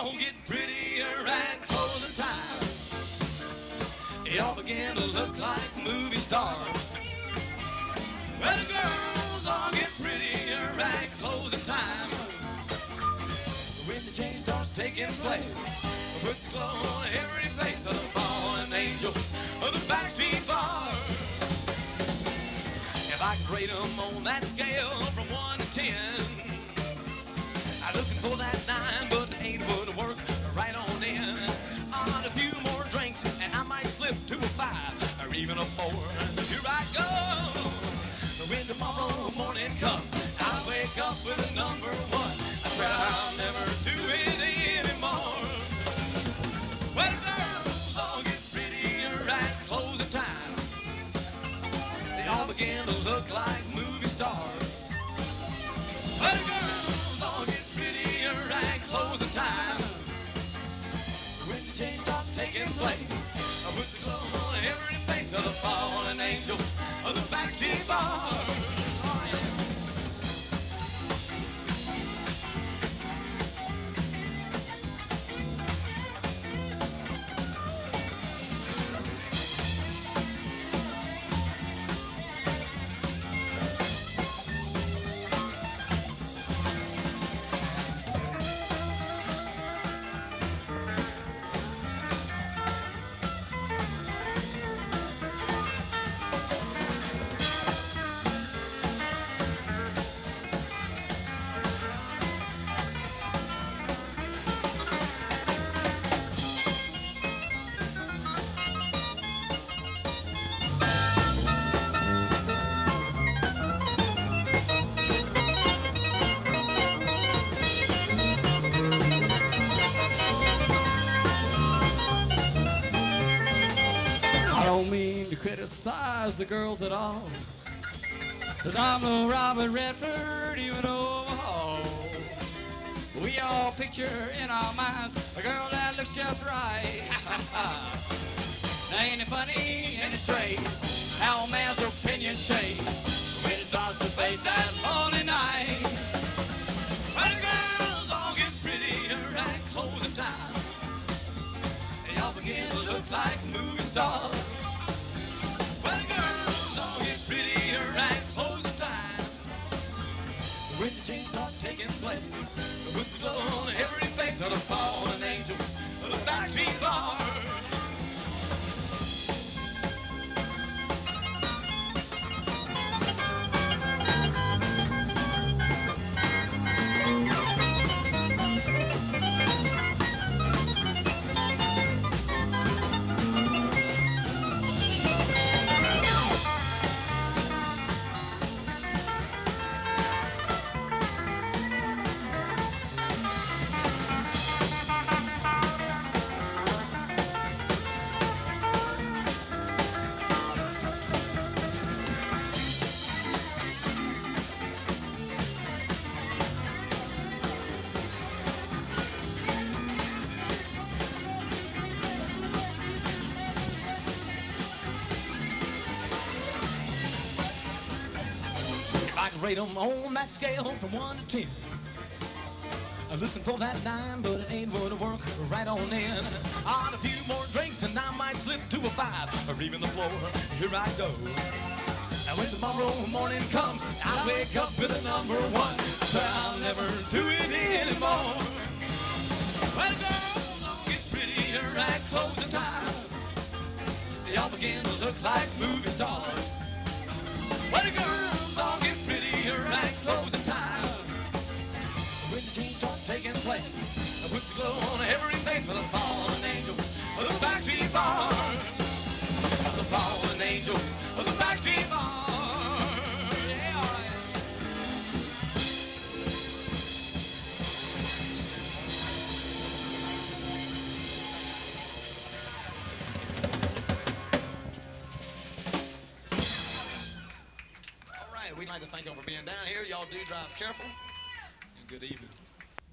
all get prettier at closing time. They all begin to look like movie stars. Well, the girls all get prettier at closing time. When the change starts taking place, puts a glow on every face of the fallen angels of the backstreet bars. If I could rate them on that scale from 1 to 10, I'm looking for that 9, but the 8 would work right on in. On a few more drinks, and I might slip to a 5 or even a 4. Here I go. When tomorrow morning comes, I'll wake up with a number 1. I swear I'll never do it anymore. Well, the girls all get prettier at closing time. They all begin to look like movie stars. Well, the girls all get prettier at closing time. When the change starts taking place, I put the glow on every face of the fallen angels of the backstreet bars. Oh, yeah. I don't mean to criticize the girls at all, 'cause I'm no Robert Redford, even Omaha. We all picture in our minds a girl that looks just right. Now ain't it funny and it's strange how a man's opinion change when it starts to face that lonely night. But the girls all get prettier at closing time. They all begin to look like movie stars. Well, the girls all get prettier at closing time. When the change starts taking place, it puts the glow on every face of the fallen angels of the backstreet bars. I could rate them on that scale from 1 to 10. I'm looking for that 9, but it ain't going to work right on in. On a few more drinks and I might slip to a 5 or even the floor. Here I go. And when tomorrow morning comes, I'll wake up with a number 1. But I'll never do it anymore. Well, the girls all get prettier at closing time. They all begin to look like movie stars. Well, the girls all get prettier at closing time. When the change starts taking place, I put the glow on every face of the fallen angels of the backstreet bars. Of the fallen angels of the backstreet bars. Yeah, all right. We'd like to thank y'all for being down here. Y'all do drive careful. And good evening.